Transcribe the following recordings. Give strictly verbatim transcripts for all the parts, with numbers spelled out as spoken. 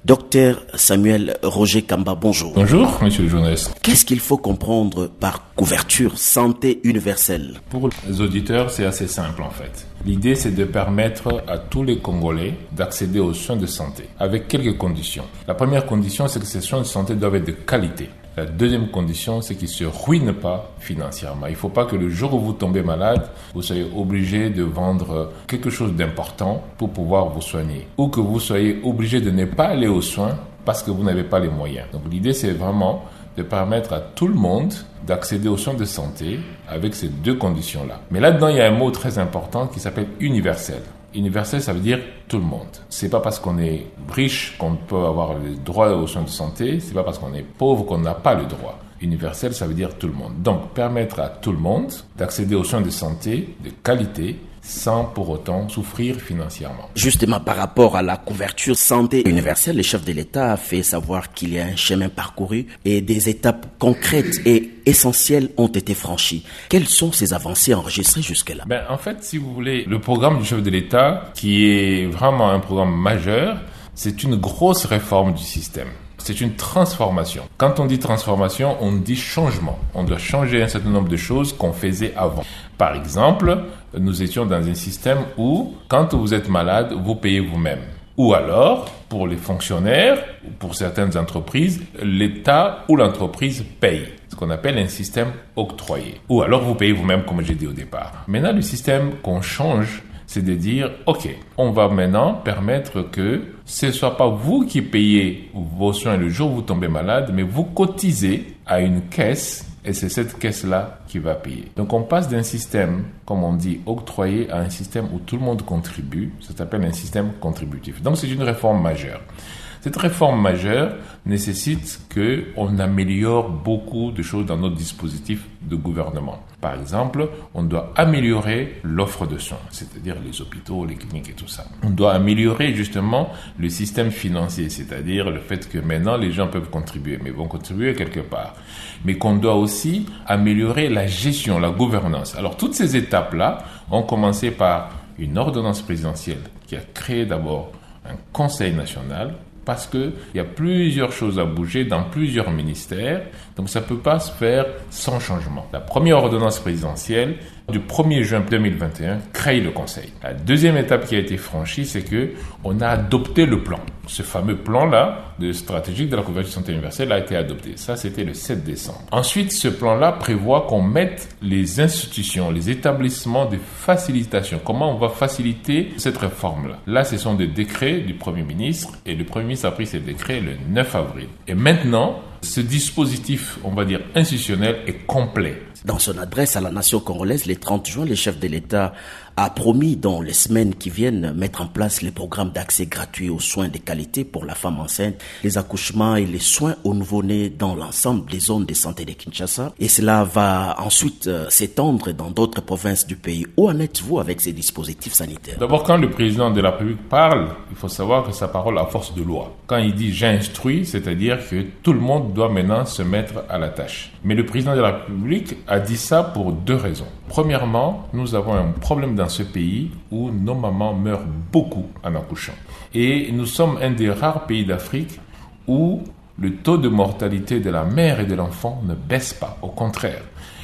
Docteur Samuel Roger Kamba, bonjour. Bonjour, monsieur le journaliste. Qu'est-ce qu'il faut comprendre par couverture santé universelle? Pour les auditeurs, c'est assez simple en fait. L'idée, c'est de permettre à tous les Congolais d'accéder aux soins de santé, avec quelques conditions. La première condition, c'est que ces soins de santé doivent être de qualité. La deuxième condition, c'est qu'ils ne se ruinent pas financièrement. Il ne faut pas que le jour où vous tombez malade, vous soyez obligé de vendre quelque chose d'important pour pouvoir vous soigner. Ou que vous soyez obligé de ne pas aller aux soins parce que vous n'avez pas les moyens. Donc l'idée, c'est vraiment de permettre à tout le monde d'accéder aux soins de santé avec ces deux conditions-là. Mais là-dedans, il y a un mot très important qui s'appelle universel. Universel, ça veut dire tout le monde. C'est pas parce qu'on est riche qu'on peut avoir le droit aux soins de santé. C'est pas parce qu'on est pauvre qu'on n'a pas le droit. Universel, ça veut dire tout le monde. Donc, permettre à tout le monde d'accéder aux soins de santé de qualité sans pour autant souffrir financièrement. Justement, par rapport à la couverture santé universelle, le chef de l'État a fait savoir qu'il y a un chemin parcouru et des étapes concrètes et essentielles ont été franchies. Quelles sont ces avancées enregistrées jusque-là? Ben, en fait, si vous voulez, le programme du chef de l'État, qui est vraiment un programme majeur, c'est une grosse réforme du système. C'est une transformation. Quand on dit transformation, on dit changement. On doit changer un certain nombre de choses qu'on faisait avant. Par exemple, nous étions dans un système où, quand vous êtes malade, vous payez vous-même. Ou alors, pour les fonctionnaires, ou pour certaines entreprises, l'État ou l'entreprise paye. Ce qu'on appelle un système octroyé. Ou alors, vous payez vous-même, comme j'ai dit au départ. Maintenant, le système qu'on change, c'est de dire, OK, on va maintenant permettre que ce ne soit pas vous qui payez vos soins le jour où vous tombez malade, mais vous cotisez à une caisse et c'est cette caisse-là qui va payer. Donc on passe d'un système, comme on dit, octroyé à un système où tout le monde contribue. Ça s'appelle un système contributif. Donc c'est une réforme majeure. Cette réforme majeure nécessite qu'on améliore beaucoup de choses dans notre dispositif de gouvernement. Par exemple, on doit améliorer l'offre de soins, c'est-à-dire les hôpitaux, les cliniques et tout ça. On doit améliorer justement le système financier, c'est-à-dire le fait que maintenant les gens peuvent contribuer, mais vont contribuer quelque part. Mais qu'on doit aussi améliorer la gestion, la gouvernance. Alors toutes ces étapes-là ont commencé par une ordonnance présidentielle qui a créé d'abord un conseil national, parce qu'il y a plusieurs choses à bouger dans plusieurs ministères, donc ça ne peut pas se faire sans changement. La première ordonnance présidentielle, du premier juin deux mille vingt et un, crée le Conseil. La deuxième étape qui a été franchie, c'est qu'on a adopté le plan. Ce fameux plan-là, de stratégique de la couverture santé universelle, a été adopté. Ça, c'était le sept décembre. Ensuite, ce plan-là prévoit qu'on mette les institutions, les établissements de facilitation. Comment on va faciliter cette réforme-là? Là, ce sont des décrets du Premier ministre, et le Premier ministre a pris ces décrets le neuf avril. Et maintenant, ce dispositif, on va dire, institutionnel est complet. Dans son adresse à la nation congolaise, le trente juin, le chef de l'État a promis dans les semaines qui viennent mettre en place les programmes d'accès gratuit aux soins de qualité pour la femme enceinte, les accouchements et les soins aux nouveau-nés dans l'ensemble des zones de santé de Kinshasa. Et cela va ensuite euh, s'étendre dans d'autres provinces du pays. Où en êtes-vous avec ces dispositifs sanitaires? D'abord, quand le président de la République parle, il faut savoir que sa parole a force de loi. Quand il dit « j'instruis », c'est-à-dire que tout le monde doit maintenant se mettre à la tâche. Mais le président de la République a dit ça pour deux raisons. Premièrement, nous avons un problème dans ce pays où nos mamans meurent beaucoup en accouchant. Et nous sommes un des rares pays d'Afrique où le taux de mortalité de la mère et de l'enfant ne baisse pas, au contraire.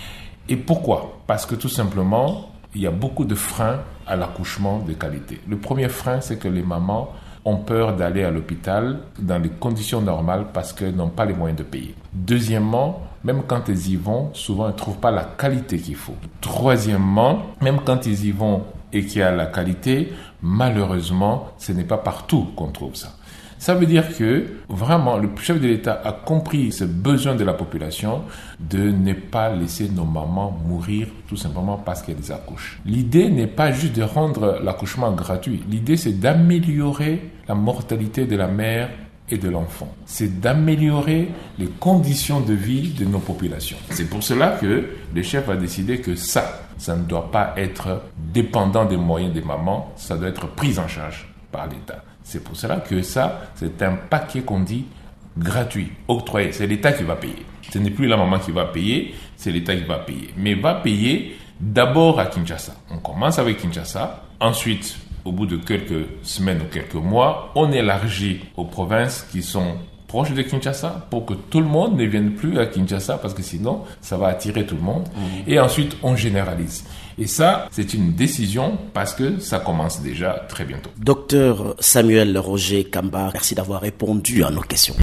Et pourquoi? Parce que tout simplement, il y a beaucoup de freins à l'accouchement de qualité. Le premier frein, c'est que les mamans ont peur d'aller à l'hôpital dans les conditions normales parce qu'elles n'ont pas les moyens de payer. Deuxièmement, même quand elles y vont, souvent elles ne trouvent pas la qualité qu'il faut. Troisièmement, même quand ils y vont et qu'il y a la qualité, malheureusement, ce n'est pas partout qu'on trouve ça. Ça veut dire que vraiment le chef de l'État a compris ce besoin de la population de ne pas laisser nos mamans mourir tout simplement parce qu'elles accouchent. L'idée n'est pas juste de rendre l'accouchement gratuit. L'idée, c'est d'améliorer la mortalité de la mère et de l'enfant. C'est d'améliorer les conditions de vie de nos populations. C'est pour cela que le chef a décidé que ça, ça ne doit pas être dépendant des moyens des mamans, ça doit être pris en charge par l'État. C'est pour cela que ça, c'est un paquet qu'on dit gratuit, octroyé. C'est l'État qui va payer. Ce n'est plus la maman qui va payer, c'est l'État qui va payer. Mais va payer d'abord à Kinshasa. On commence avec Kinshasa, ensuite au bout de quelques semaines ou quelques mois, on élargit aux provinces qui sont proches de Kinshasa pour que tout le monde ne vienne plus à Kinshasa parce que sinon, ça va attirer tout le monde. Mmh. Et ensuite, on généralise. Et ça, c'est une décision parce que ça commence déjà très bientôt. Docteur Samuel Roger Kamba, merci d'avoir répondu à nos questions.